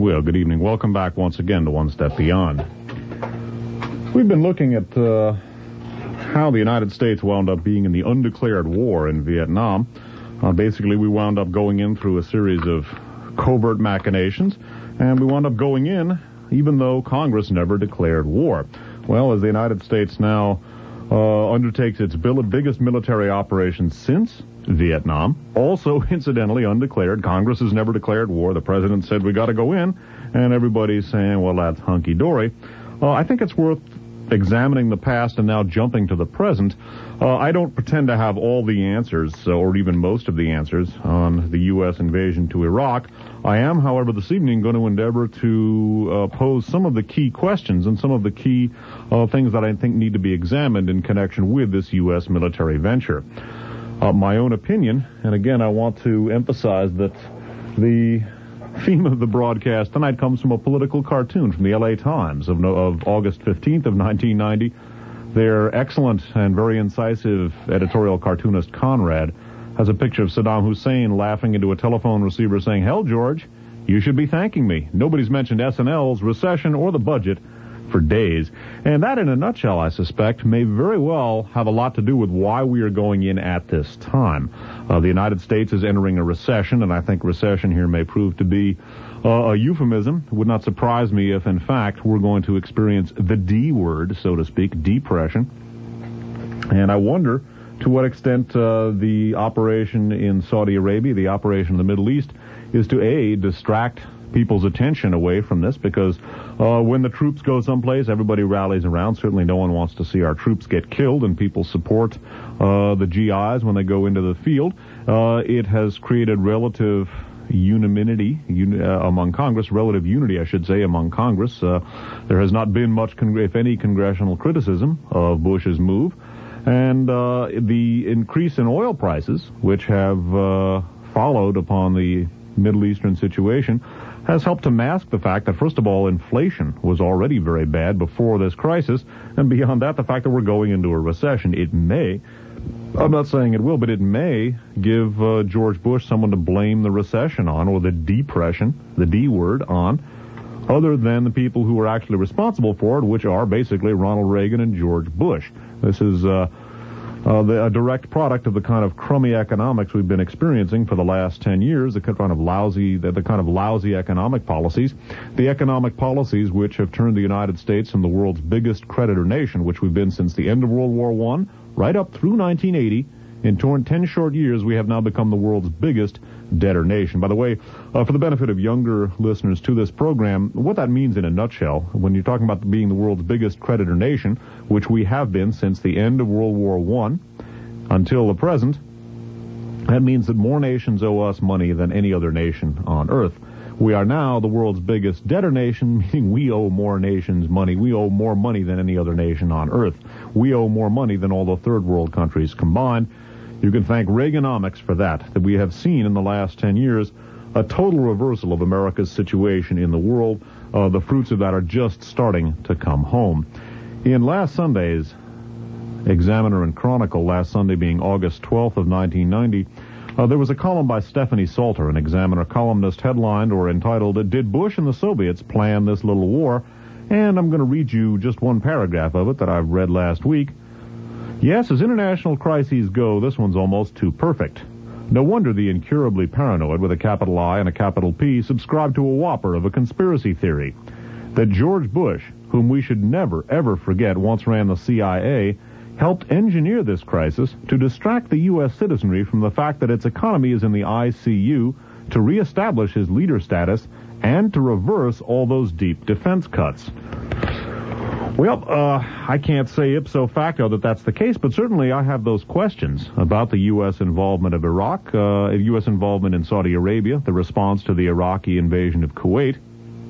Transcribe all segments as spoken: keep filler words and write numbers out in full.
Well, good evening. Welcome back once again to One Step Beyond. We've been looking at uh, how the United States wound up being in the undeclared war in Vietnam. Uh, basically, we wound up going in through a series of covert machinations, and we wound up going in even though Congress never declared war. Well, as the United States now uh, undertakes its biggest military operation since Vietnam, also incidentally undeclared. Congress has never declared war. The president said we got to go in, and everybody's saying, well, that's hunky-dory. Uh, I think it's worth examining the past and now jumping to the present. Uh, I don't pretend to have all the answers, uh, or even most of the answers, on the U S invasion to Iraq. I am, however, this evening going to endeavor to uh, pose some of the key questions and some of the key uh, things that I think need to be examined in connection with this U S military venture. Uh, my own opinion, and again, I want to emphasize that the theme of the broadcast tonight comes from a political cartoon from the L A Times of, of August fifteenth of nineteen ninety. Their excellent and very incisive editorial cartoonist Conrad has a picture of Saddam Hussein laughing into a telephone receiver saying, "Hell, George, you should be thanking me. Nobody's mentioned S N L's recession or the budget for days." And that, in a nutshell, I suspect, may very well have a lot to do with why we are going in at this time. Uh, the United States is entering a recession, and I think recession here may prove to be uh, a euphemism. It would not surprise me if, in fact, we're going to experience the D word, so to speak, depression. And I wonder to what extent uh, the operation in Saudi Arabia, the operation in the Middle East, is to, A, distract people's attention away from this, because uh, when the troops go someplace, everybody rallies around. Certainly no one wants to see our troops get killed, and people support uh, the G Is when they go into the field. Uh, it has created relative unanimity un- uh, among Congress, relative unity, I should say, among Congress. Uh, there has not been much, con- if any, congressional criticism of Bush's move. And uh, the increase in oil prices, which have uh, followed upon the Middle Eastern situation, has helped to mask the fact that, first of all, inflation was already very bad before this crisis, and beyond that, the fact that we're going into a recession. It may, I'm not saying it will, but it may give uh, George Bush someone to blame the recession on, or the depression, the D word, on, other than the people who are actually responsible for it, which are basically Ronald Reagan and George Bush. This is uh, uh, the, a direct product of the kind of crummy economics we've been experiencing for the last ten years, the kind of lousy, the, the kind of lousy economic policies, the economic policies which have turned the United States from the world's biggest creditor nation, which we've been since the end of World War One, right up through nineteen eighty. In ten short years, we have now become the world's biggest debtor nation. By the way, uh, for the benefit of younger listeners to this program, what that means in a nutshell, when you're talking about being the world's biggest creditor nation, which we have been since the end of World War One until the present, that means that more nations owe us money than any other nation on Earth. We are now the world's biggest debtor nation, meaning we owe more nations money. We owe more money than any other nation on Earth. We owe more money than all the third world countries combined. You can thank Reaganomics for that, that we have seen in the last ten years a total reversal of America's situation in the world. Uh, the fruits of that are just starting to come home. In last Sunday's Examiner and Chronicle, last Sunday being August twelfth of nineteen ninety, uh, there was a column by Stephanie Salter, an Examiner columnist, headlined or entitled, "Did Bush and the Soviets Plan This Little War?" And I'm going to read you just one paragraph of it that I've read last week. "Yes, as international crises go, this one's almost too perfect. No wonder the incurably paranoid with a capital I and a capital P subscribe to a whopper of a conspiracy theory that George Bush, whom we should never, ever forget once ran the C I A, helped engineer this crisis to distract the U S citizenry from the fact that its economy is in the I C U, to reestablish his leader status, and to reverse all those deep defense cuts." Well, uh, I can't say ipso facto that that's the case, but certainly I have those questions about the U S involvement of Iraq, uh, U S involvement in Saudi Arabia, the response to the Iraqi invasion of Kuwait.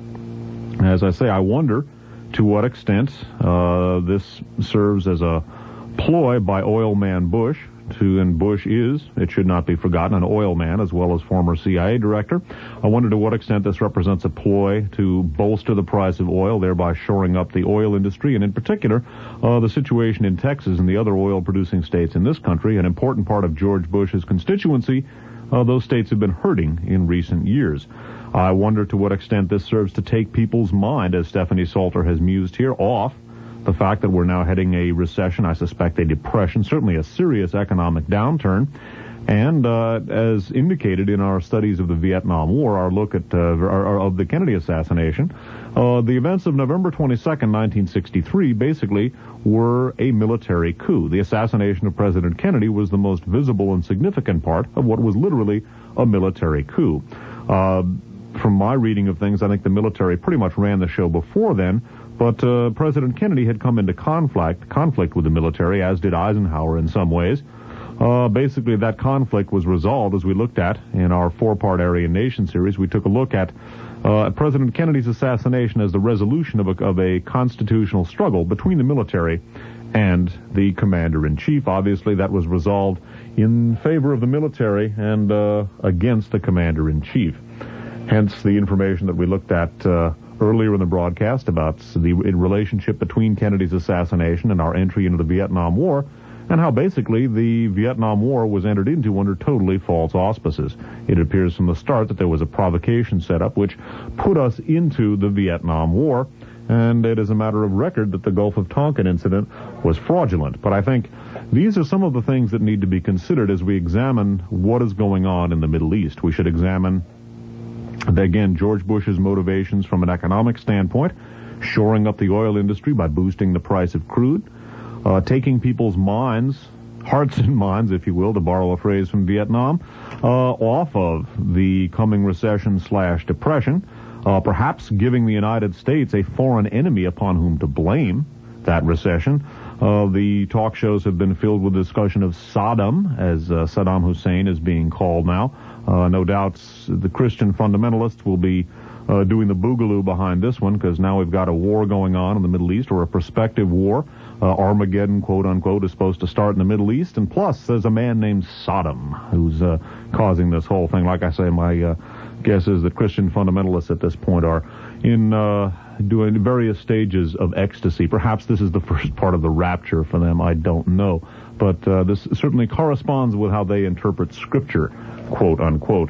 As I say, I wonder to what extent uh, this serves as a ploy by oil man Bush, to, and Bush is, it should not be forgotten, an oil man as well as former C I A director. I wonder to what extent this represents a ploy to bolster the price of oil, thereby shoring up the oil industry, and in particular, uh, the situation in Texas and the other oil-producing states in this country, an important part of George Bush's constituency, uh, those states have been hurting in recent years. I wonder to what extent this serves to take people's mind, as Stephanie Salter has mused here, off the fact that we're now heading a recession, I suspect a depression, certainly a serious economic downturn. And uh, as indicated in our studies of the Vietnam War, our look at uh, our, of the Kennedy assassination, uh, the events of November twenty-second, nineteen sixty-three, basically were a military coup. The assassination of President Kennedy was the most visible and significant part of what was literally a military coup. Uh, from my reading of things, I think the military pretty much ran the show before then, but uh, President Kennedy had come into conflict, conflict with the military, as did Eisenhower in some ways. Uh, basically, that conflict was resolved as we looked at in our four-part Aryan Nation series. We took a look at uh, President Kennedy's assassination as the resolution of a, of a constitutional struggle between the military and the commander-in-chief. Obviously, that was resolved in favor of the military and uh, against the commander-in-chief. Hence, the information that we looked at uh, earlier in the broadcast about the relationship between Kennedy's assassination and our entry into the Vietnam War, and how basically the Vietnam War was entered into under totally false auspices. It appears from the start that there was a provocation set up which put us into the Vietnam War, and it is a matter of record that the Gulf of Tonkin incident was fraudulent. But I think these are some of the things that need to be considered as we examine what is going on in the Middle East. We should examine, again, George Bush's motivations from an economic standpoint, shoring up the oil industry by boosting the price of crude, Uh, taking people's minds, hearts and minds, if you will, to borrow a phrase from Vietnam, uh, off of the coming recession slash depression, uh, perhaps giving the United States a foreign enemy upon whom to blame that recession. Uh, the talk shows have been filled with discussion of Saddam, as uh, Saddam Hussein is being called now. Uh, no doubt the Christian fundamentalists will be uh, doing the boogaloo behind this one, because now we've got a war going on in the Middle East, or a prospective war. Uh, Armageddon, quote-unquote, is supposed to start in the Middle East. And plus, there's a man named Saddam who's uh, causing this whole thing. Like I say, my uh, guess is that Christian fundamentalists at this point are in uh, doing various stages of ecstasy. Perhaps this is the first part of the rapture for them. I don't know. But uh, this certainly corresponds with how they interpret Scripture, quote-unquote.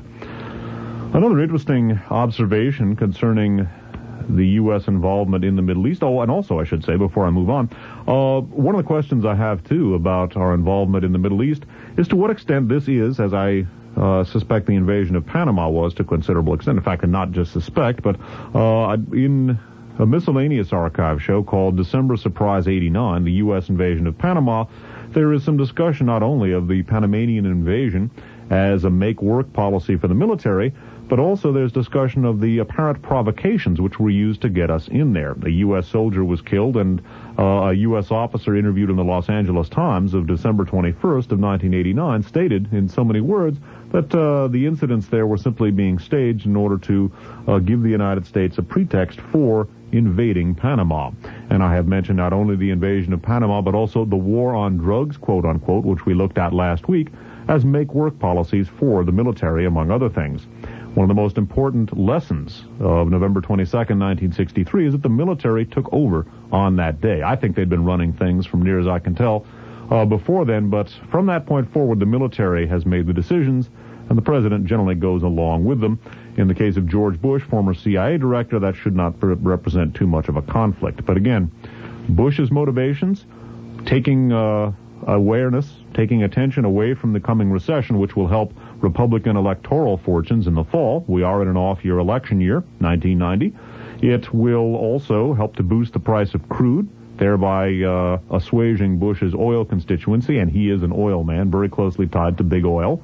Another interesting observation concerning the U S involvement in the Middle East. Oh, and also, I should say, before I move on, uh, one of the questions I have, too, about our involvement in the Middle East is to what extent this is, as I uh, suspect the invasion of Panama was to a considerable extent, in fact, and not just suspect, but uh, in a miscellaneous archive show called December Surprise eighty-nine, the U S invasion of Panama, there is some discussion not only of the Panamanian invasion as a make-work policy for the military, but also there's discussion of the apparent provocations which were used to get us in there. A U S soldier was killed, and uh, a U S officer interviewed in the Los Angeles Times of December twenty-first of nineteen eighty-nine stated in so many words that uh, the incidents there were simply being staged in order to uh, give the United States a pretext for invading Panama. And I have mentioned not only the invasion of Panama, but also the war on drugs, quote-unquote, which we looked at last week, as make-work policies for the military, among other things. One of the most important lessons of November twenty-second, nineteen sixty-three is that the military took over on that day. I think they'd been running things, from near as I can tell, uh, before then, but from that point forward, the military has made the decisions, and the president generally goes along with them. In the case of George Bush, former C I A director, that should not re- represent too much of a conflict. But again, Bush's motivations, taking uh, awareness, taking attention away from the coming recession, which will help Republican electoral fortunes in the fall. We are in an off-year election year, nineteen ninety. It will also help to boost the price of crude, thereby uh, assuaging Bush's oil constituency, and he is an oil man, very closely tied to big oil.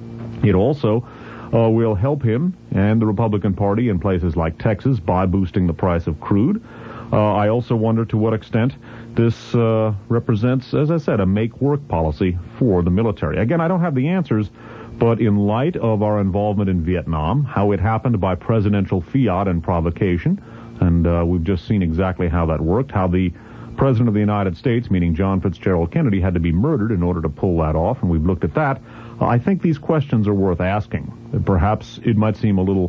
It also uh, will help him and the Republican Party in places like Texas by boosting the price of crude. Uh, I also wonder to what extent this uh, represents, as I said, a make-work policy for the military. Again, I don't have the answers, but in light of our involvement in Vietnam, how it happened by presidential fiat and provocation, and uh, we've just seen exactly how that worked, how the President of the United States, meaning John Fitzgerald Kennedy, had to be murdered in order to pull that off, and we've looked at that. Uh, I think these questions are worth asking. Perhaps it might seem a little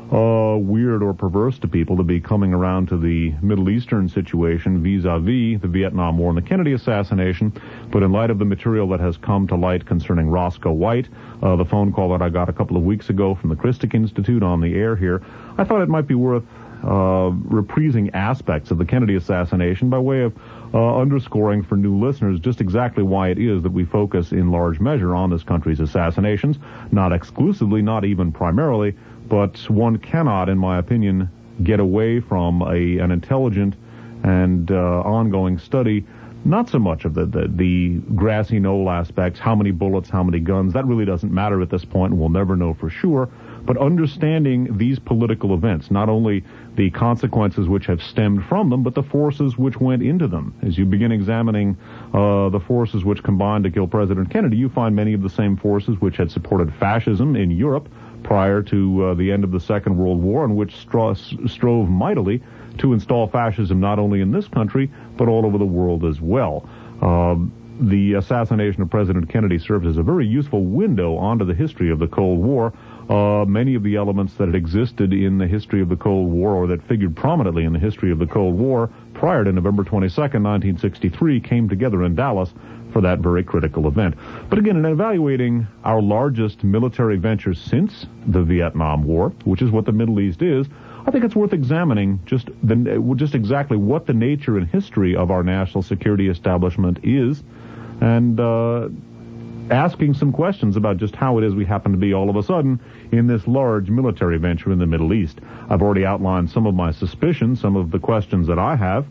uh, weird or perverse to people to be coming around to the Middle Eastern situation vis-a-vis the Vietnam War and the Kennedy assassination. But in light of the material that has come to light concerning Roscoe White, uh, the phone call that I got a couple of weeks ago from the Christic Institute on the air here, I thought it might be worth uh, reprising aspects of the Kennedy assassination by way of uh, underscoring for new listeners just exactly why it is that we focus in large measure on this country's assassinations, not exclusively, not even primarily, but one cannot, in my opinion, get away from a, an intelligent and uh, ongoing study, not so much of the, the, the grassy knoll aspects, how many bullets, how many guns, that really doesn't matter at this point, and we'll never know for sure, but understanding these political events, not only the consequences which have stemmed from them, but the forces which went into them. As you begin examining uh, the forces which combined to kill President Kennedy, you find many of the same forces which had supported fascism in Europe prior to uh, the end of the Second World War, and which stro- strove mightily to install fascism not only in this country, but all over the world as well. Uh, the assassination of President Kennedy serves as a very useful window onto the history of the Cold War. Uh, many of the elements that had existed in the history of the Cold War, or that figured prominently in the history of the Cold War prior to November twenty-second, nineteen sixty-three, came together in Dallas for that very critical event. But again, in evaluating our largest military venture since the Vietnam War, which is what the Middle East is, I think it's worth examining just the, just exactly what the nature and history of our national security establishment is, and uh, asking some questions about just how it is we happen to be all of a sudden in this large military venture in the Middle East. I've already outlined some of my suspicions, some of the questions that I have.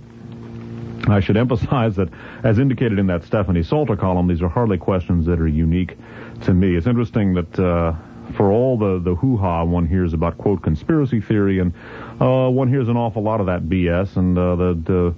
I should emphasize that, as indicated in that Stephanie Salter column, these are hardly questions that are unique to me. It's interesting that uh, for all the, the hoo-ha one hears about, quote, conspiracy theory, and uh, one hears an awful lot of that B S, and uh, the, the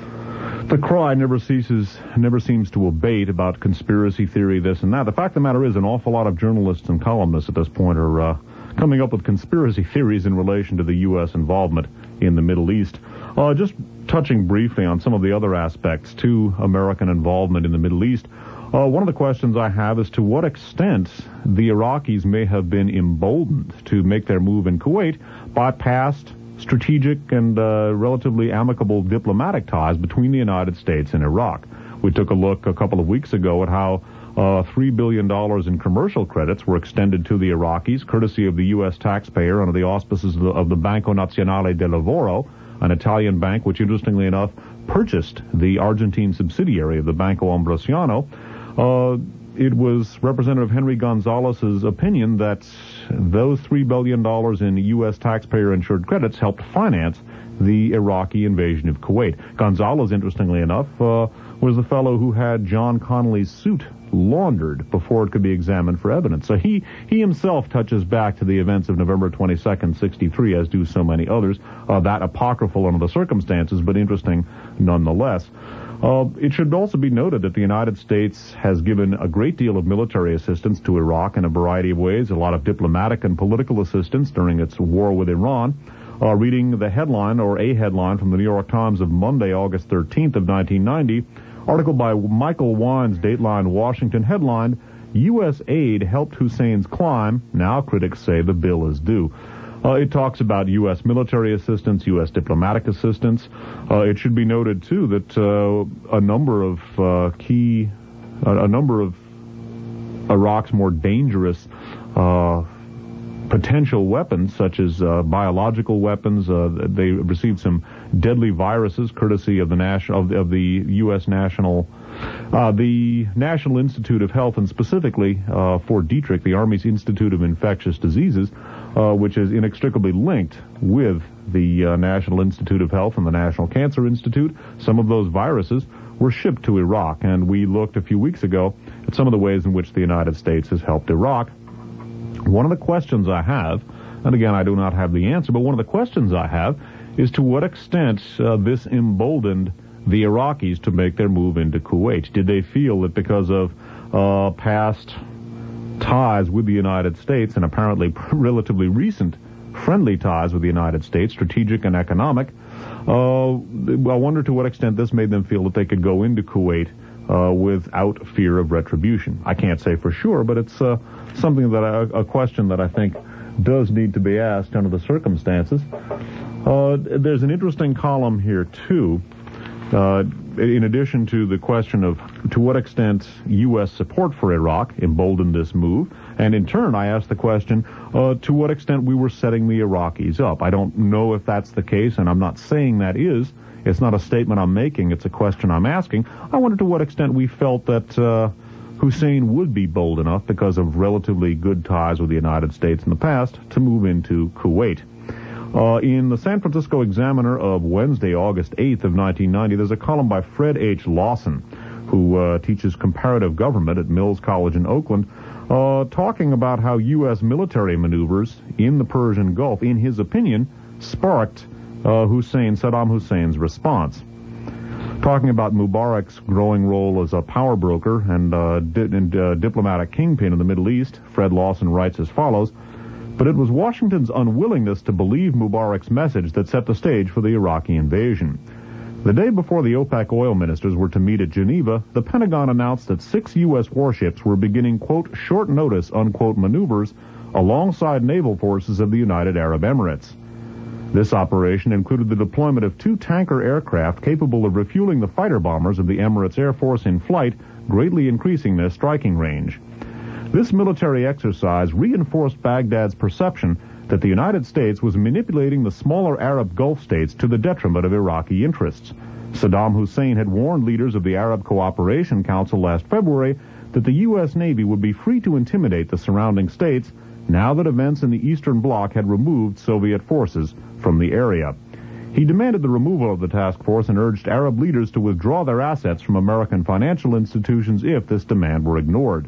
the cry never ceases, never seems to abate about conspiracy theory, this and that. The fact of the matter is, an awful lot of journalists and columnists at this point are uh, coming up with conspiracy theories in relation to the U S involvement in the Middle East. Uh, just touching briefly on some of the other aspects to American involvement in the Middle East, uh, one of the questions I have is to what extent the Iraqis may have been emboldened to make their move in Kuwait by past strategic and uh, relatively amicable diplomatic ties between the United States and Iraq. We took a look a couple of weeks ago at how uh, three billion dollars in commercial credits were extended to the Iraqis, courtesy of the U S taxpayer under the auspices of the, of the Banco Nazionale del Lavoro, an Italian bank which, interestingly enough, purchased the Argentine subsidiary of the Banco Ambrosiano. Uh, it was Representative Henry Gonzalez's opinion that those three billion dollars in U S taxpayer-insured credits helped finance the Iraqi invasion of Kuwait. Gonzalez, interestingly enough, uh, was the fellow who had John Connolly's suit laundered before it could be examined for evidence. So he, he himself touches back to the events of November twenty-second, sixty-three, as do so many others. Uh, that apocryphal under the circumstances, but interesting nonetheless. Uh, it should also be noted that the United States has given a great deal of military assistance to Iraq in a variety of ways, a lot of diplomatic and political assistance during its war with Iran. Uh, reading the headline, or a headline, from the New York Times of Monday, August thirteenth of nineteen ninety, article by Michael Wines, Dateline Washington, headlined, U S aid helped Hussein's climb. Now critics say the bill is due. Uh, it talks about U S military assistance, U S diplomatic assistance. Uh, it should be noted, too, that uh, a number of uh, key, uh, a number of Iraq's more dangerous uh, potential weapons, such as uh, biological weapons, uh, they received some deadly viruses, courtesy of the national of, of the U S National, uh, the National Institute of Health, and specifically uh, Fort Detrick, the Army's Institute of Infectious Diseases, uh, which is inextricably linked with the uh, National Institute of Health and the National Cancer Institute. Some of those viruses were shipped to Iraq, and we looked a few weeks ago at some of the ways in which the United States has helped Iraq. One of the questions I have, and again, I do not have the answer, but one of the questions I have is to what extent uh, this emboldened the Iraqis to make their move into Kuwait. Did they feel that because of uh, past ties with the United States, and apparently relatively recent friendly ties with the United States, strategic and economic, uh, I wonder to what extent this made them feel that they could go into Kuwait uh, without fear of retribution. I can't say for sure, but it's uh, something that I, a question that I think does need to be asked under the circumstances. Uh, there's an interesting column here, too, uh, in addition to the question of to what extent U S support for Iraq emboldened this move. And in turn, I asked the question, uh, to what extent we were setting the Iraqis up. I don't know if that's the case, and I'm not saying that is. It's not a statement I'm making. It's a question I'm asking. I wonder to what extent we felt that uh, Hussein would be bold enough, because of relatively good ties with the United States in the past, to move into Kuwait. Uh, in the San Francisco Examiner of Wednesday, August eighth of nineteen ninety, there's a column by Fred H. Lawson, who uh, teaches comparative government at Mills College in Oakland, uh, talking about how U S military maneuvers in the Persian Gulf, in his opinion, sparked uh, Hussein, Saddam Hussein's response. Talking about Mubarak's growing role as a power broker and, uh, di- and uh, diplomatic kingpin in the Middle East, Fred Lawson writes as follows, "But it was Washington's unwillingness to believe Mubarak's message that set the stage for the Iraqi invasion. The day before the OPEC oil ministers were to meet at Geneva, the Pentagon announced that six U S warships were beginning, quote, short notice, unquote, maneuvers alongside naval forces of the United Arab Emirates. This operation included the deployment of two tanker aircraft capable of refueling the fighter bombers of the Emirates Air Force in flight, greatly increasing their striking range. This military exercise reinforced Baghdad's perception that the United States was manipulating the smaller Arab Gulf states to the detriment of Iraqi interests. Saddam Hussein had warned leaders of the Arab Cooperation Council last February that the U S Navy would be free to intimidate the surrounding states now that events in the Eastern Bloc had removed Soviet forces from the area. He demanded the removal of the task force and urged Arab leaders to withdraw their assets from American financial institutions if this demand were ignored.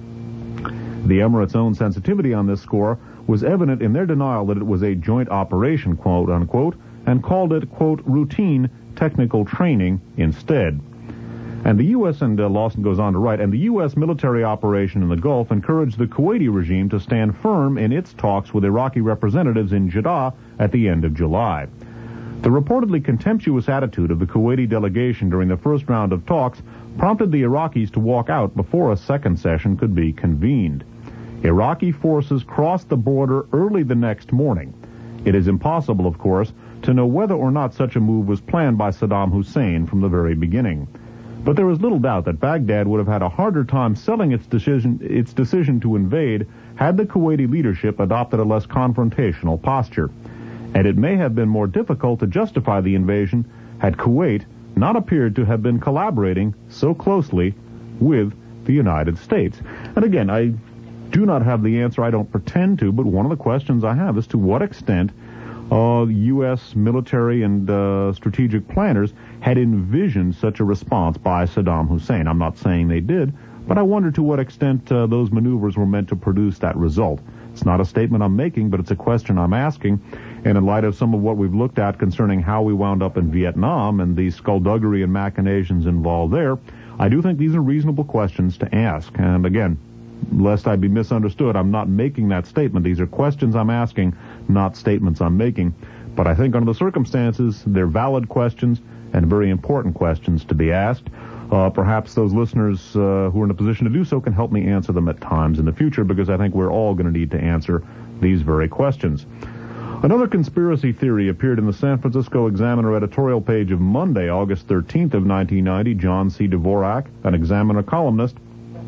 The Emirates' own sensitivity on this score was evident in their denial that it was a joint operation, quote unquote, and called it, quote, routine technical training instead. And the U S, and uh, Lawson goes on to write, and the U S military operation in the Gulf encouraged the Kuwaiti regime to stand firm in its talks with Iraqi representatives in Jeddah at the end of July. The reportedly contemptuous attitude of the Kuwaiti delegation during the first round of talks prompted the Iraqis to walk out before a second session could be convened. Iraqi forces crossed the border early the next morning. It is impossible, of course, to know whether or not such a move was planned by Saddam Hussein from the very beginning. But there is little doubt that Baghdad would have had a harder time selling its decision, its decision to invade had the Kuwaiti leadership adopted a less confrontational posture. And it may have been more difficult to justify the invasion had Kuwait not appeared to have been collaborating so closely with the United States. And again, I do not have the answer. I don't pretend to, but one of the questions I have is to what extent uh, U S military and uh, strategic planners had envisioned such a response by Saddam Hussein. I'm not saying they did, but I wonder to what extent uh, those maneuvers were meant to produce that result. It's not a statement I'm making, but it's a question I'm asking. And in light of some of what we've looked at concerning how we wound up in Vietnam and the skullduggery and machinations involved there, I do think these are reasonable questions to ask. And again, lest I be misunderstood, I'm not making that statement. These are questions I'm asking, not statements I'm making. But I think under the circumstances, they're valid questions and very important questions to be asked. Uh, perhaps those listeners uh, who are in a position to do so can help me answer them at times in the future, because I think we're all going to need to answer these very questions. Another conspiracy theory appeared in the San Francisco Examiner editorial page of Monday, August thirteenth of nineteen ninety. John C. Dvorak, an Examiner columnist,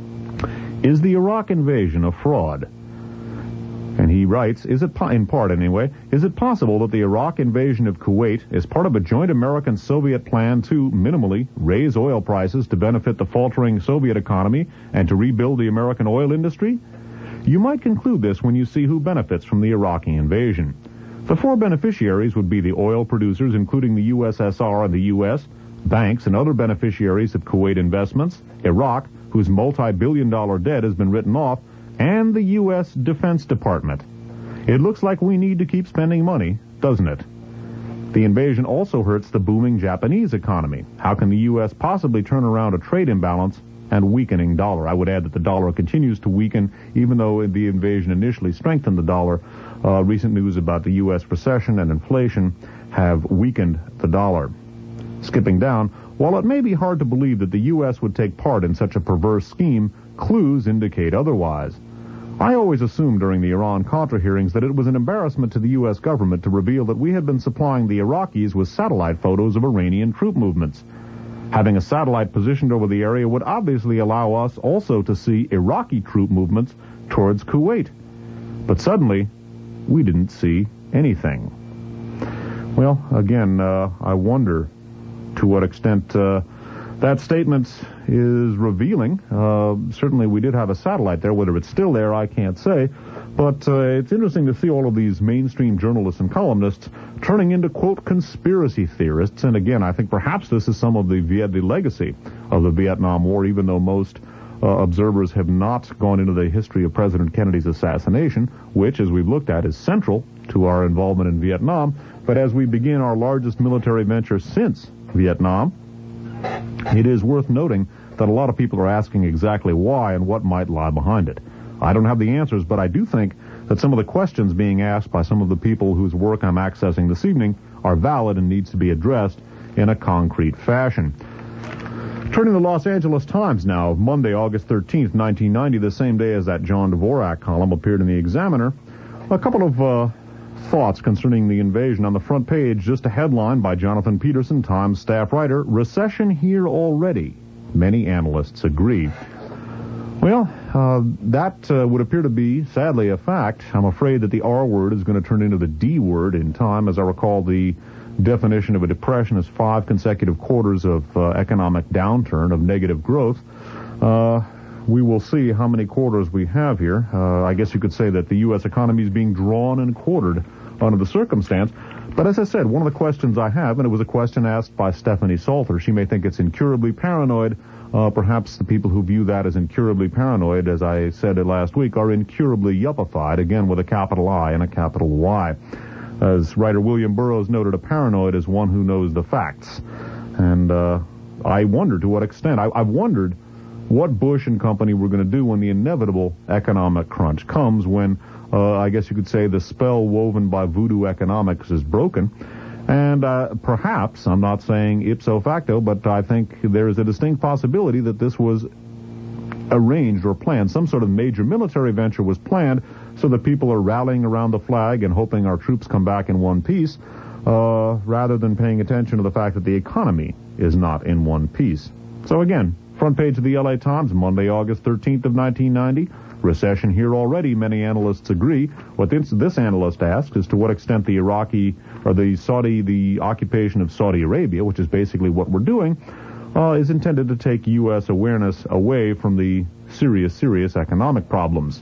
is the Iraq invasion a fraud? And he writes, is it, po- in part anyway, is it possible that the Iraq invasion of Kuwait is part of a joint American-Soviet plan to, minimally, raise oil prices to benefit the faltering Soviet economy and to rebuild the American oil industry? You might conclude this when you see who benefits from the Iraqi invasion. The four beneficiaries would be the oil producers, including the U S S R and the U S, banks and other beneficiaries of Kuwait investments, Iraq, whose multi-billion dollar debt has been written off, and the U S Defense Department. It looks like we need to keep spending money, doesn't it? The invasion also hurts the booming Japanese economy. How can the U S possibly turn around a trade imbalance and weakening dollar? I would add that the dollar continues to weaken, even though the invasion initially strengthened the dollar. Uh, recent news about the U S recession and inflation have weakened the dollar. Skipping down, while it may be hard to believe that the U S would take part in such a perverse scheme, clues indicate otherwise. I always assumed during the Iran-Contra hearings that it was an embarrassment to the U S government to reveal that we had been supplying the Iraqis with satellite photos of Iranian troop movements. Having a satellite positioned over the area would obviously allow us also to see Iraqi troop movements towards Kuwait. But suddenly, we didn't see anything. Well, again, uh, I wonder to what extent uh, that statement is revealing. Uh, certainly we did have a satellite there. Whether it's still there, I can't say. But uh, it's interesting to see all of these mainstream journalists and columnists turning into, quote, conspiracy theorists. And again, I think perhaps this is some of the, Viet- the legacy of the Vietnam War, even though most uh, observers have not gone into the history of President Kennedy's assassination, which, as we've looked at, is central to our involvement in Vietnam. But as we begin our largest military venture since Vietnam, it is worth noting that a lot of people are asking exactly why and what might lie behind it. I don't have the answers, but I do think that some of the questions being asked by some of the people whose work I'm accessing this evening are valid and needs to be addressed in a concrete fashion. Turning to the Los Angeles Times now, Monday, August thirteenth, nineteen ninety, the same day as that John Dvorak column appeared in the Examiner, a couple of uh, thoughts concerning the invasion. On the front page, just a headline by Jonathan Peterson, Times staff writer, "Recession here already. Many analysts agree." Well, uh, that uh, would appear to be, sadly, a fact. I'm afraid that the R word is going to turn into the D word in time. As I recall, the definition of a depression is five consecutive quarters of uh, economic downturn, of negative growth. Uh, we will see how many quarters we have here. Uh, I guess you could say that the U S economy is being drawn and quartered under the circumstance. But as I said, one of the questions I have, and it was a question asked by Stephanie Salter, she may think it's incurably paranoid. Uh, perhaps the people who view that as incurably paranoid, as I said it last week, are incurably yuppified, again with a capital I and a capital Y. As writer William Burroughs noted, a paranoid is one who knows the facts. And uh, I wonder to what extent. I, I've wondered what Bush and company were going to do when the inevitable economic crunch comes, when, uh, I guess you could say, the spell woven by voodoo economics is broken. And uh, perhaps, I'm not saying ipso facto, but I think there is a distinct possibility that this was arranged or planned. Some sort of major military venture was planned so that people are rallying around the flag and hoping our troops come back in one piece, uh, rather than paying attention to the fact that the economy is not in one piece. So again, front page of the L A Times, Monday, August thirteenth of nineteen ninety. Recession here already, many analysts agree. What this, this analyst asks is to what extent the Iraqi, or the Saudi, the occupation of Saudi Arabia, which is basically what we're doing, uh, is intended to take U S awareness away from the serious, serious economic problems.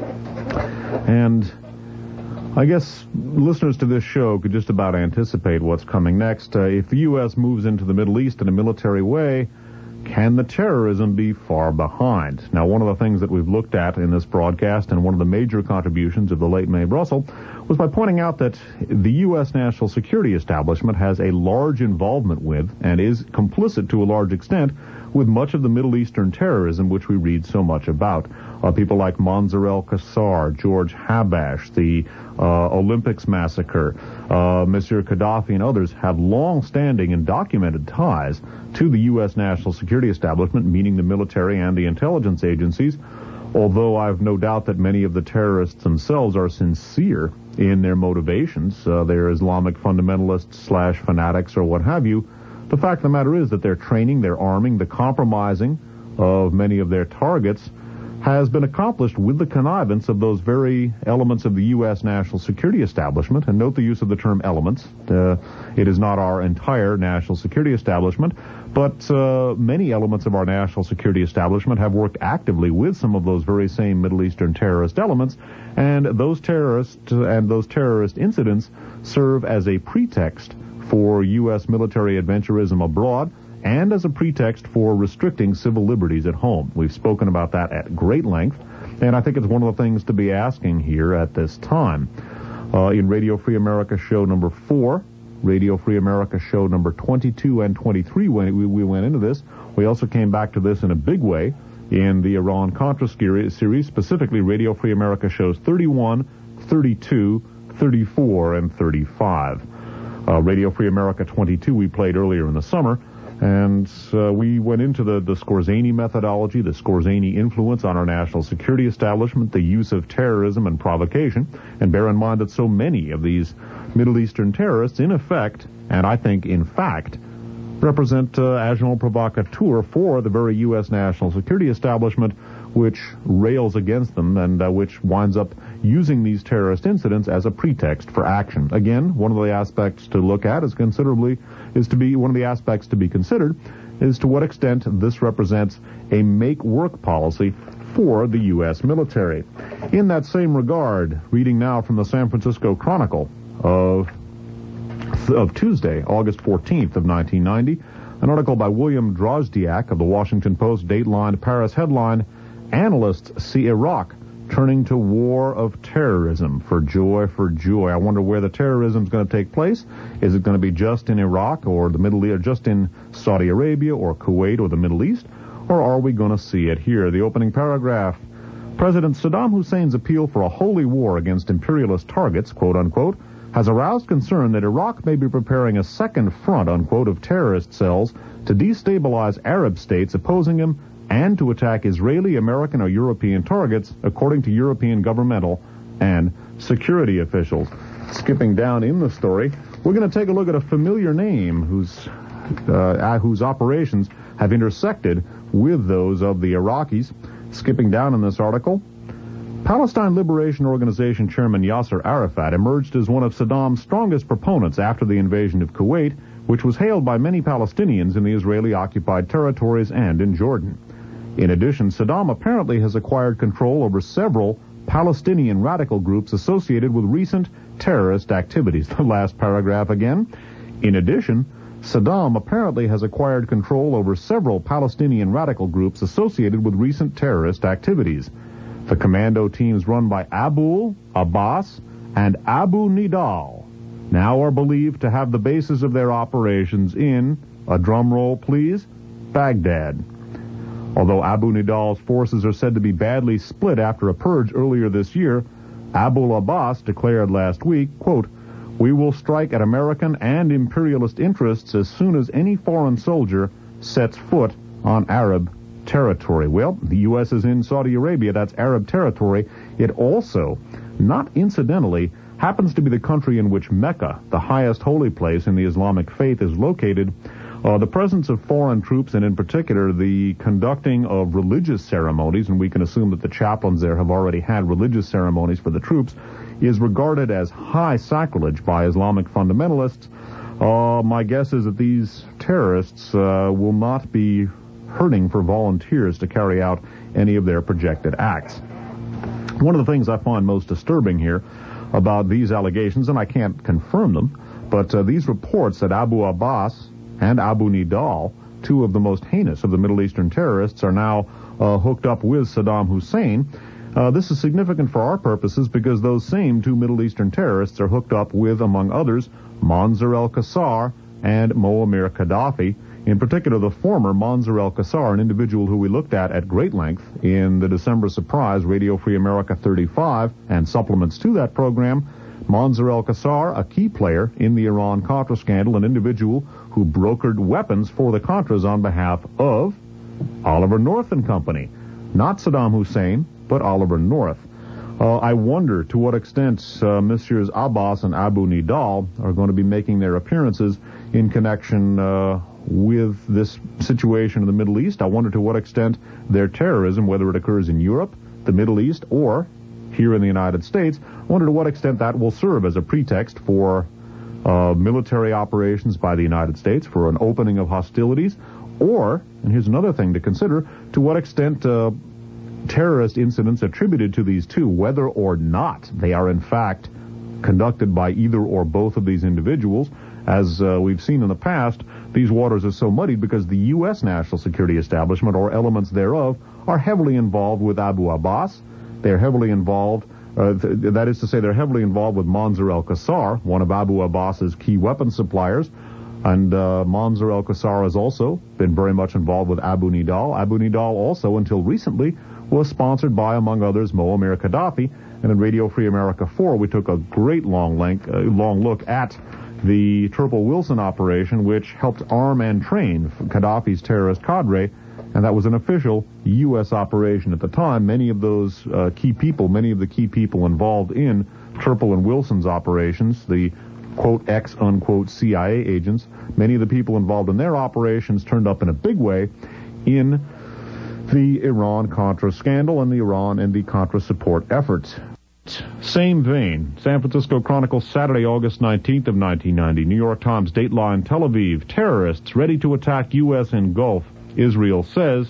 And I guess listeners to this show could just about anticipate what's coming next. Uh, if the U S moves into the Middle East in a military way, can the terrorism be far behind? Now, one of the things that we've looked at in this broadcast, and one of the major contributions of the late Mae Brussel, was by pointing out that the U S national security establishment has a large involvement with, and is complicit to a large extent, with much of the Middle Eastern terrorism which we read so much about. Uh, people like Mansour al-Qassar, George Habash, the uh, Olympics massacre, uh, Monsieur Gaddafi and others have long-standing and documented ties to the U S national security establishment, meaning the military and the intelligence agencies, although I've no doubt that many of the terrorists themselves are sincere in their motivations. Uh, they're Islamic fundamentalists slash fanatics or what have you. The fact of the matter is that their training, their arming, the compromising of many of their targets has been accomplished with the connivance of those very elements of the U S national security establishment. And note the use of the term elements. Uh, it is not our entire national security establishment, but uh, many elements of our national security establishment have worked actively with some of those very same Middle Eastern terrorist elements. And those terrorists and those terrorist incidents serve as a pretext for U S military adventurism abroad, and as a pretext for restricting civil liberties at home. We've spoken about that at great length, and I think it's one of the things to be asking here at this time. Uh, in Radio Free America show number four, Radio Free America show number twenty-two and twenty-three, when we, we went into this, we also came back to this in a big way in the Iran-Contra series, specifically Radio Free America shows thirty-one, thirty-two, thirty-four, and thirty-five. Uh, Radio Free America twenty-two we played earlier in the summer, And uh, we went into the, the Skorzeny methodology, the Skorzeny influence on our national security establishment, the use of terrorism and provocation. And bear in mind that so many of these Middle Eastern terrorists, in effect, and I think in fact, represent uh, agent provocateur for the very U S national security establishment, which rails against them and uh, which winds up using these terrorist incidents as a pretext for action. Again, one of the aspects to look at is considerably is to be one of the aspects to be considered is to what extent this represents a make-work policy for the U S military. In that same regard, reading now from the San Francisco Chronicle of of Tuesday, August fourteenth of nineteen ninety, an article by William Drozdiak of the Washington Post, datelined Paris headline, "Analysts see Iraq turning to war of terrorism. For joy, for joy." I wonder where the terrorism is going to take place. Is it going to be just in Iraq or the Middle East, or just in Saudi Arabia or Kuwait or the Middle East? Or are we going to see it here? The opening paragraph. President Saddam Hussein's appeal for a holy war against imperialist targets, quote unquote, has aroused concern that Iraq may be preparing a second front, unquote, of terrorist cells to destabilize Arab states opposing him and to attack Israeli, American, or European targets, according to European governmental and security officials. Skipping down in the story, we're going to take a look at a familiar name whose uh, whose operations have intersected with those of the Iraqis. Skipping down in this article, Palestine Liberation Organization Chairman Yasser Arafat emerged as one of Saddam's strongest proponents after the invasion of Kuwait, which was hailed by many Palestinians in the Israeli-occupied territories and in Jordan. In addition, Saddam apparently has acquired control over several Palestinian radical groups associated with recent terrorist activities. The last paragraph again. In addition, Saddam apparently has acquired control over several Palestinian radical groups associated with recent terrorist activities. The commando teams run by Abu Abbas and Abu Nidal now are believed to have the basis of their operations in, a drum roll please, Baghdad. Although Abu Nidal's forces are said to be badly split after a purge earlier this year, Abu Abbas declared last week, quote, "We will strike at American and imperialist interests as soon as any foreign soldier sets foot on Arab territory." Well, the U S is in Saudi Arabia. That's Arab territory. It also, not incidentally, happens to be the country in which Mecca, the highest holy place in the Islamic faith, is located. Uh, the presence of foreign troops, and in particular the conducting of religious ceremonies, and we can assume that the chaplains there have already had religious ceremonies for the troops, is regarded as high sacrilege by Islamic fundamentalists. Uh, my guess is that these terrorists uh, will not be hurting for volunteers to carry out any of their projected acts. One of the things I find most disturbing here about these allegations, and I can't confirm them, but uh, these reports that Abu Abbas and Abu Nidal, two of the most heinous of the Middle Eastern terrorists, are now uh, hooked up with Saddam Hussein. Uh, this is significant for our purposes because those same two Middle Eastern terrorists are hooked up with, among others, Mansour al-Qassar and Muammar Gaddafi. In particular, the former, Mansour al-Qassar, an individual who we looked at at great length in the December surprise Radio Free America thirty-five and supplements to that program. Mansour al-Qassar, a key player in the Iran-Contra scandal, an individual who brokered weapons for the Contras on behalf of Oliver North and Company. Not Saddam Hussein, but Oliver North. Uh, I wonder to what extent uh, Messieurs Abbas and Abu Nidal are going to be making their appearances in connection uh, with this situation in the Middle East. I wonder to what extent their terrorism, whether it occurs in Europe, the Middle East, or here in the United States, I wonder to what extent that will serve as a pretext for uh, military operations by the United States, for an opening of hostilities, or, and here's another thing to consider, to what extent uh, terrorist incidents attributed to these two, whether or not they are in fact conducted by either or both of these individuals. As uh, we've seen in the past, these waters are so muddied because the U S national security establishment, or elements thereof, are heavily involved with Abu Abbas. They're heavily involved, uh, th- that is to say, they're heavily involved with Mansour al-Qassar, one of Abu Abbas's key weapons suppliers. And uh, Mansour al-Qassar has also been very much involved with Abu Nidal. Abu Nidal also, until recently, was sponsored by, among others, Muammar Gaddafi. And in Radio Free America four, we took a great long, length, uh, long look at the Turple Wilson operation, which helped arm and train Gaddafi's terrorist cadre, and that was an official U S operation at the time. Many of those uh, key people, many of the key people involved in Turple and Wilson's operations, the quote, ex, unquote, C I A agents, many of the people involved in their operations turned up in a big way in the Iran-Contra scandal and the Iran and the Contra support efforts. Same vein, San Francisco Chronicle, Saturday, August nineteenth of nineteen ninety. New York Times, Dateline, Tel Aviv, terrorists ready to attack U S in Gulf. Israel says,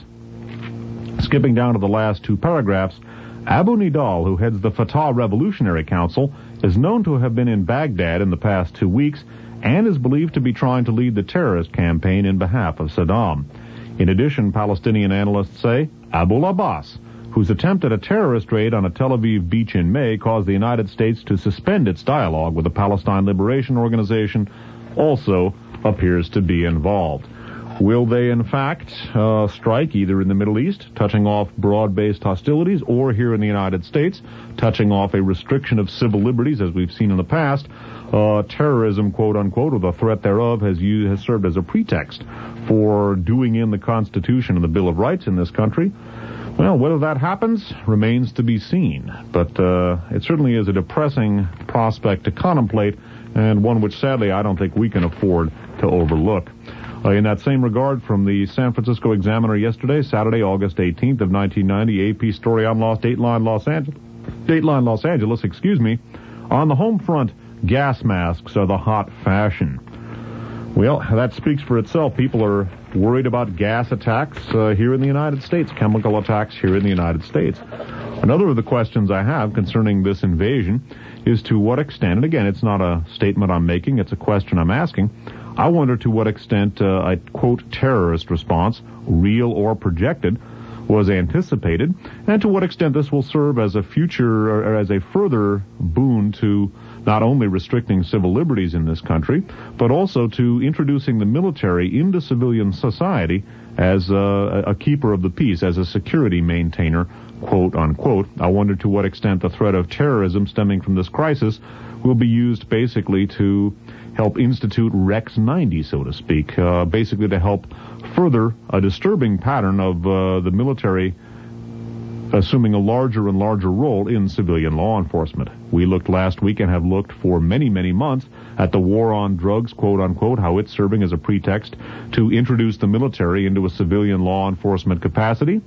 skipping down to the last two paragraphs, Abu Nidal, who heads the Fatah Revolutionary Council, is known to have been in Baghdad in the past two weeks and is believed to be trying to lead the terrorist campaign in behalf of Saddam. In addition, Palestinian analysts say Abu Abbas, whose attempt at a terrorist raid on a Tel Aviv beach in May caused the United States to suspend its dialogue with the Palestine Liberation Organization, also appears to be involved. Will they, in fact, uh, strike either in the Middle East, touching off broad-based hostilities, or here in the United States, touching off a restriction of civil liberties, as we've seen in the past? Uh, terrorism, quote-unquote, or the threat thereof, has, used, has served as a pretext for doing in the Constitution and the Bill of Rights in this country. Well, whether that happens remains to be seen, but uh, it certainly is a depressing prospect to contemplate, and one which, sadly, I don't think we can afford to overlook. Uh, in that same regard, from the San Francisco Examiner yesterday, Saturday, August eighteenth of nineteen ninety, A P story on Lost Dateline Los Angeles, Dateline Los Angeles, excuse me. On the home front, gas masks are the hot fashion. Well, that speaks for itself. People are worried about gas attacks uh, here in the United States, chemical attacks here in the United States. Another of the questions I have concerning this invasion is to what extent, and again, it's not a statement I'm making, it's a question I'm asking, I wonder to what extent uh, a, quote, terrorist response, real or projected, was anticipated, and to what extent this will serve as a future, or as a further boon to not only restricting civil liberties in this country, but also to introducing the military into civilian society as a, a keeper of the peace, as a security maintainer, quote, unquote. I wonder to what extent the threat of terrorism stemming from this crisis will be used basically to help institute Rex ninety, so to speak, uh, basically to help further a disturbing pattern of uh, the military assuming a larger and larger role in civilian law enforcement. We looked last week and have looked for many, many months at the war on drugs, quote unquote, how it's serving as a pretext to introduce the military into a civilian law enforcement capacity.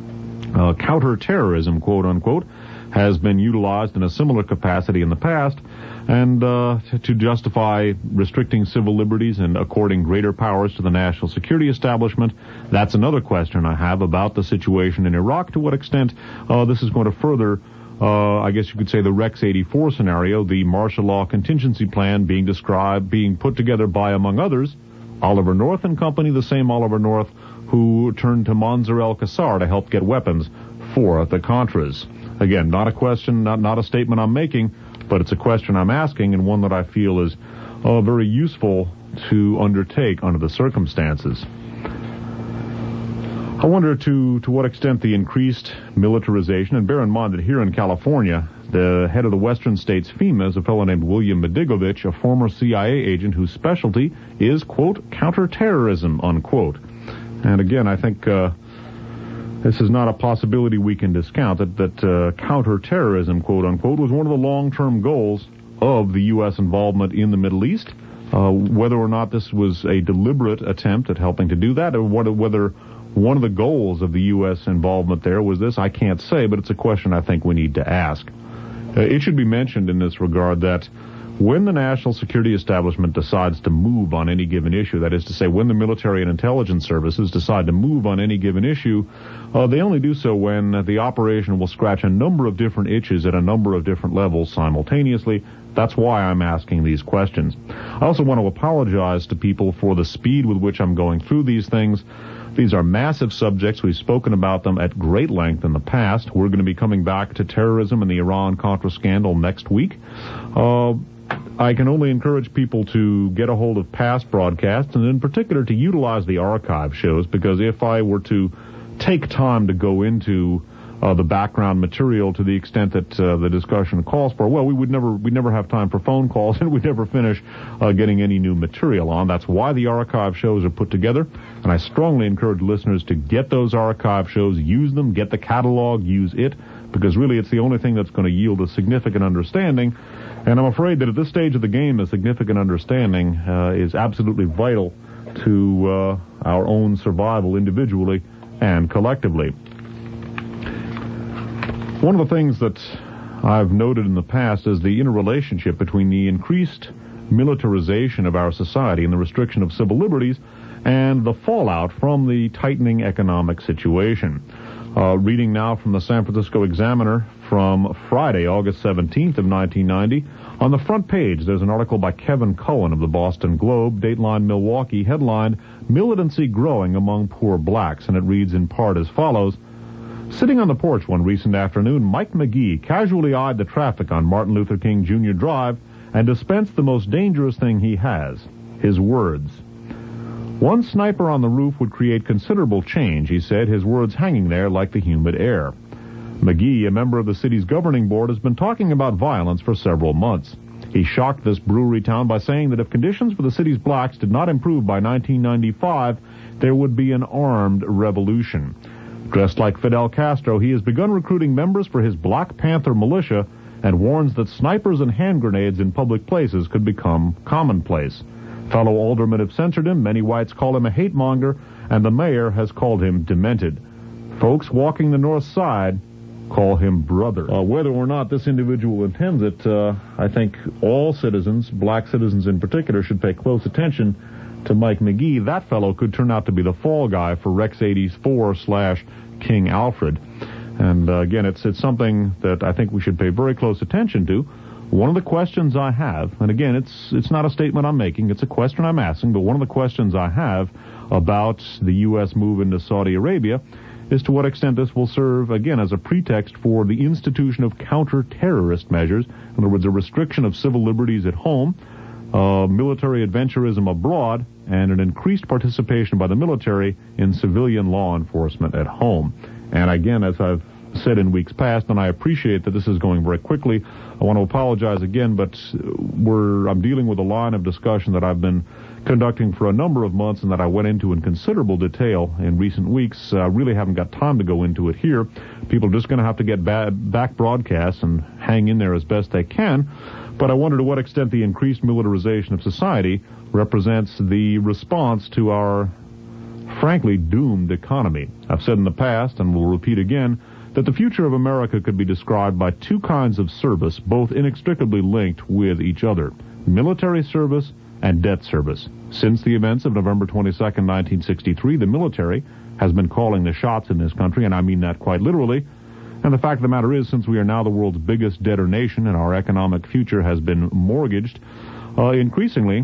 Uh, counterterrorism, quote unquote, has been utilized in a similar capacity in the past, and uh, to justify restricting civil liberties and according greater powers to the national security establishment. That's another question I have about the situation in Iraq, to what extent uh, this is going to further, uh, I guess you could say, the Rex eighty-four scenario, the martial law contingency plan being described, being put together by, among others, Oliver North and company, the same Oliver North who turned to Mansour al-Qassar to help get weapons for the Contras. Again, not a question, not, not a statement I'm making, but it's a question I'm asking, and one that I feel is uh, very useful to undertake under the circumstances. I wonder to, to what extent the increased militarization, and bear in mind that here in California, the head of the Western States FEMA is a fellow named William Medigovich, a former C I A agent whose specialty is, quote, counterterrorism, unquote. And again, I think uh, this is not a possibility we can discount, that, that uh, counterterrorism, quote unquote, was one of the long-term goals of the U S involvement in the Middle East. Uh, whether or not this was a deliberate attempt at helping to do that, or whether one of the goals of the U S involvement there was this, I can't say, but it's a question I think we need to ask. Uh, it should be mentioned in this regard that when the national security establishment decides to move on any given issue, that is to say, when the military and intelligence services decide to move on any given issue, uh, they only do so when the operation will scratch a number of different itches at a number of different levels simultaneously. That's why I'm asking these questions. I also want to apologize to people for the speed with which I'm going through these things. These are massive subjects. We've spoken about them at great length in the past. We're going to be coming back to terrorism and the Iran-Contra scandal next week. Uh, I can only encourage people to get a hold of past broadcasts, and in particular to utilize the archive shows, because if I were to take time to go into uh, the background material to the extent that uh, the discussion calls for. Well, we would never we'd never have time for phone calls, and we'd never finish uh, getting any new material on. That's why the archive shows are put together, and I strongly encourage listeners to get those archive shows, use them, get the catalog, use it, because really it's the only thing that's going to yield a significant understanding. And I'm afraid that at this stage of the game, a significant understanding uh, is absolutely vital to uh, our own survival individually and collectively. One of the things that I've noted in the past is the interrelationship between the increased militarization of our society and the restriction of civil liberties and the fallout from the tightening economic situation. Uh, reading now from the San Francisco Examiner from Friday, August seventeenth of nineteen ninety. On the front page, there's an article by Kevin Cohen of the Boston Globe, Dateline Milwaukee, headlined, Militancy Growing Among Poor Blacks, and it reads in part as follows. Sitting on the porch one recent afternoon, Mike McGee casually eyed the traffic on Martin Luther King Junior Drive and dispensed the most dangerous thing he has, his words. One sniper on the roof would create considerable change, he said, his words hanging there like the humid air. McGee, a member of the city's governing board, has been talking about violence for several months. He shocked this brewery town by saying that if conditions for the city's blacks did not improve by nineteen ninety-five, there would be an armed revolution. Dressed like Fidel Castro, he has begun recruiting members for his Black Panther militia and warns that snipers and hand grenades in public places could become commonplace. Fellow aldermen have censored him, many whites call him a hate monger, and the mayor has called him demented. Folks walking the north side call him brother. Uh, whether or not this individual intends it, uh, I think all citizens, black citizens in particular, should pay close attention to Mike McGee. That fellow could turn out to be the fall guy for Rex eighty-four slash King Alfred. And uh, again, it's it's something that I think we should pay very close attention to. One of the questions I have, and again, it's it's not a statement I'm making, it's a question I'm asking, but one of the questions I have about the U S move into Saudi Arabia is to what extent this will serve, again, as a pretext for the institution of counter-terrorist measures, in other words, a restriction of civil liberties at home, uh, military adventurism abroad, and an increased participation by the military in civilian law enforcement at home. And again, as I've said in weeks past, and I appreciate that this is going very quickly, I want to apologize again, but we're I'm dealing with a line of discussion that I've been conducting for a number of months and that I went into in considerable detail in recent weeks. I uh, really haven't got time to go into it here. People are just going to have to get ba- back broadcasts and hang in there as best they can. But I wonder to what extent the increased militarization of society represents the response to our, frankly, doomed economy. I've said in the past, and will repeat again, that the future of America could be described by two kinds of service, both inextricably linked with each other: military service and debt service. Since the events of November twenty-second, nineteen sixty-three, the military has been calling the shots in this country, and I mean that quite literally. And the fact of the matter is, since we are now the world's biggest debtor nation and our economic future has been mortgaged, uh, increasingly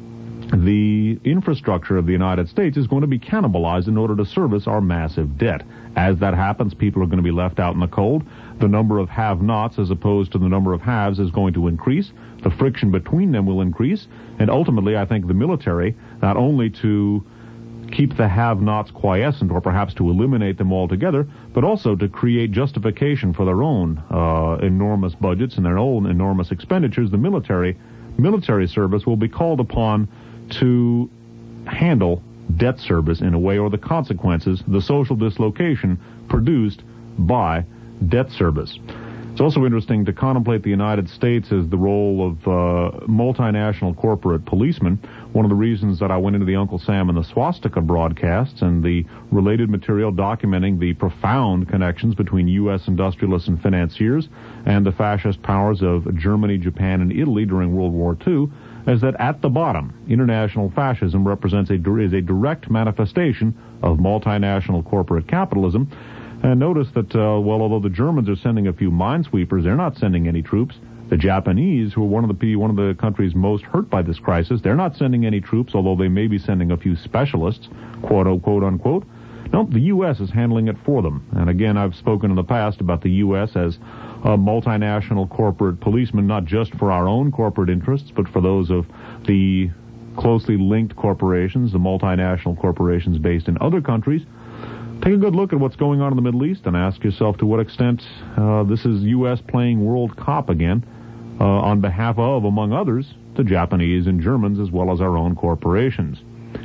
the infrastructure of the United States is going to be cannibalized in order to service our massive debt. As that happens, people are going to be left out in the cold. The number of have-nots as opposed to the number of haves is going to increase. The friction between them will increase. And ultimately, I think the military, not only to keep the have-nots quiescent or perhaps to eliminate them altogether, but also to create justification for their own uh, enormous budgets and their own enormous expenditures, the military military service will be called upon to handle debt service in a way, or the consequences, the social dislocation produced by debt service. It's also interesting to contemplate the United States as the role of uh, multinational corporate policemen. One of the reasons that I went into the Uncle Sam and the Swastika broadcasts and the related material documenting the profound connections between U S industrialists and financiers and the fascist powers of Germany, Japan, and Italy during World War Two is that at the bottom, international fascism represents a, is a direct manifestation of multinational corporate capitalism. And notice that, uh, well, although the Germans are sending a few minesweepers, they're not sending any troops. The Japanese, who are one of the one of the countries most hurt by this crisis, they're not sending any troops, although they may be sending a few specialists, quote unquote, unquote. No, the U S is handling it for them. And again, I've spoken in the past about the U S as a multinational corporate policeman, not just for our own corporate interests, but for those of the closely linked corporations, the multinational corporations based in other countries. Take a good look at what's going on in the Middle East and ask yourself to what extent uh, this is U S playing world cop again uh, on behalf of, among others, the Japanese and Germans as well as our own corporations.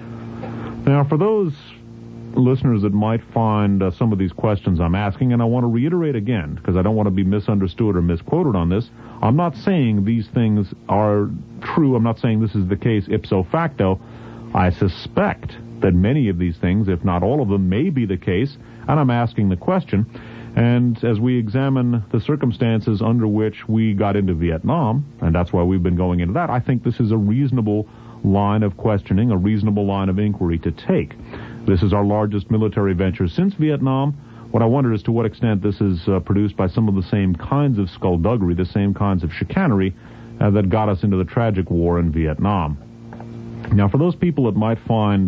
Now, for those listeners that might find uh, some of these questions I'm asking, and I want to reiterate again, because I don't want to be misunderstood or misquoted on this, I'm not saying these things are true. I'm not saying this is the case ipso facto. I suspect that many of these things, if not all of them, may be the case, and I'm asking the question. And as we examine the circumstances under which we got into Vietnam, and that's why we've been going into that, I think this is a reasonable line of questioning, a reasonable line of inquiry to take. This is our largest military venture since Vietnam. What I wonder is to what extent this is uh, produced by some of the same kinds of skullduggery, the same kinds of chicanery uh, that got us into the tragic war in Vietnam. Now, for those people that might find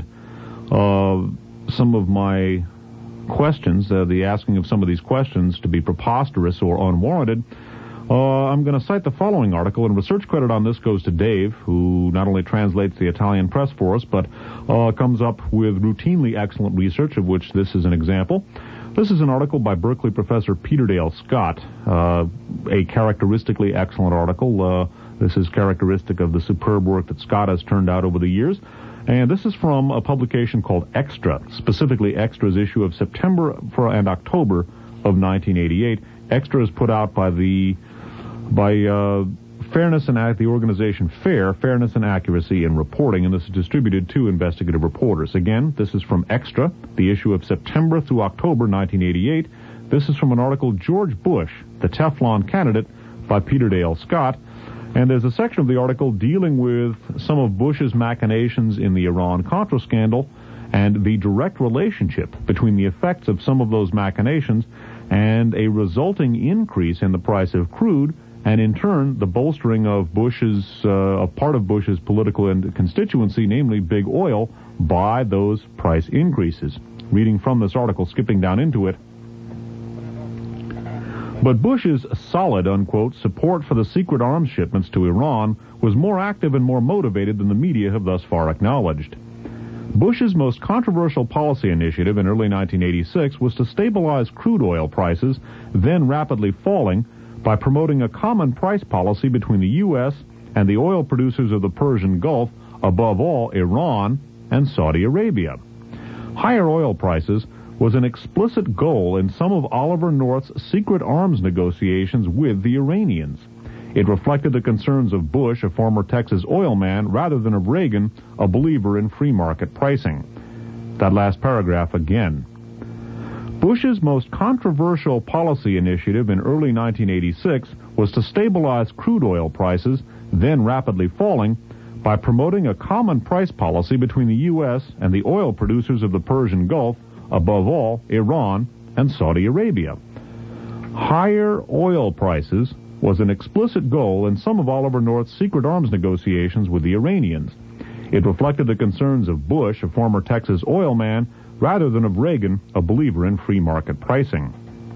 uh, some of my questions, uh, the asking of some of these questions, to be preposterous or unwarranted, Uh, I'm going to cite the following article, and research credit on this goes to Dave, who not only translates the Italian press for us, but uh, comes up with routinely excellent research, of which this is an example. This is an article by Berkeley professor Peter Dale Scott, uh, a characteristically excellent article. Uh, this is characteristic of the superb work that Scott has turned out over the years. And this is from a publication called Extra, specifically Extra's issue of September and October of nineteen eighty-eight. Extra is put out by the by uh, Fairness and the organization FAIR, Fairness and Accuracy in Reporting, and this is distributed to investigative reporters. Again, this is from Extra, the issue of September through October nineteen eighty-eight. This is from an article, George Bush, the Teflon Candidate, by Peter Dale Scott. And there's a section of the article dealing with some of Bush's machinations in the Iran-Contra scandal and the direct relationship between the effects of some of those machinations and a resulting increase in the price of crude, and in turn, the bolstering of Bush's, uh, a part of Bush's political constituency, namely big oil, by those price increases. Reading from this article, skipping down into it. But Bush's solid, unquote, support for the secret arms shipments to Iran was more active and more motivated than the media have thus far acknowledged. Bush's most controversial policy initiative in early nineteen eighty-six was to stabilize crude oil prices, then rapidly falling, by promoting a common price policy between the U S and the oil producers of the Persian Gulf, above all Iran and Saudi Arabia. Higher oil prices was an explicit goal in some of Oliver North's secret arms negotiations with the Iranians. It reflected the concerns of Bush, a former Texas oil man, rather than of Reagan, a believer in free market pricing. That last paragraph again. Bush's most controversial policy initiative in early nineteen eighty-six was to stabilize crude oil prices, then rapidly falling, by promoting a common price policy between the U S and the oil producers of the Persian Gulf, above all Iran and Saudi Arabia. Higher oil prices was an explicit goal in some of Oliver North's secret arms negotiations with the Iranians. It reflected the concerns of Bush, a former Texas oil man, rather than of Reagan, a believer in free market pricing.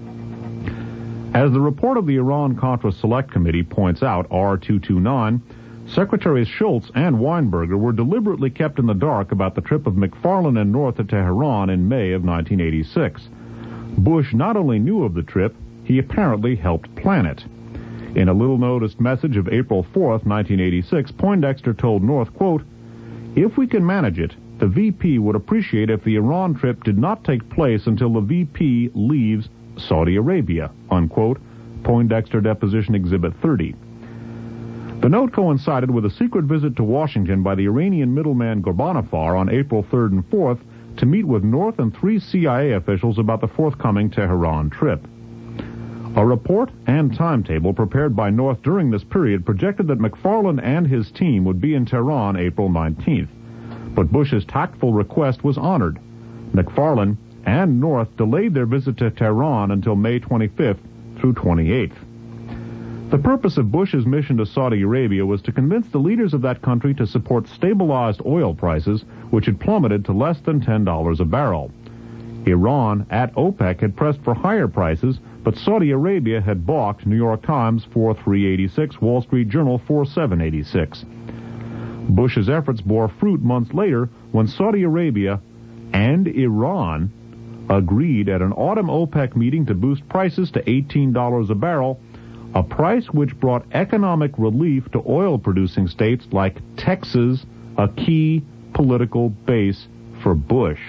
As the report of the Iran-Contra Select Committee points out, R two twenty-nine, Secretaries Schultz and Weinberger were deliberately kept in the dark about the trip of McFarlane and North to Tehran in May of nineteen eighty-six. Bush not only knew of the trip, he apparently helped plan it. In a little-noticed message of April fourth, nineteen eighty-six, Poindexter told North, quote, "If we can manage it, the V P would appreciate if the Iran trip did not take place until the V P leaves Saudi Arabia," unquote, Poindexter Deposition Exhibit thirty. The note coincided with a secret visit to Washington by the Iranian middleman Ghorbanifar on April third and fourth to meet with North and three C I A officials about the forthcoming Tehran trip. A report and timetable prepared by North during this period projected that McFarlane and his team would be in Tehran April nineteenth. But Bush's tactful request was honored. McFarlane and North delayed their visit to Tehran until May twenty-fifth through twenty-eighth. The purpose of Bush's mission to Saudi Arabia was to convince the leaders of that country to support stabilized oil prices, which had plummeted to less than ten dollars a barrel. Iran, at OPEC, had pressed for higher prices, but Saudi Arabia had balked, New York Times four three eighty-six, Wall Street Journal four seven eighty-six. Bush's efforts bore fruit months later when Saudi Arabia and Iran agreed at an autumn OPEC meeting to boost prices to eighteen dollars a barrel, a price which brought economic relief to oil-producing states like Texas, a key political base for Bush.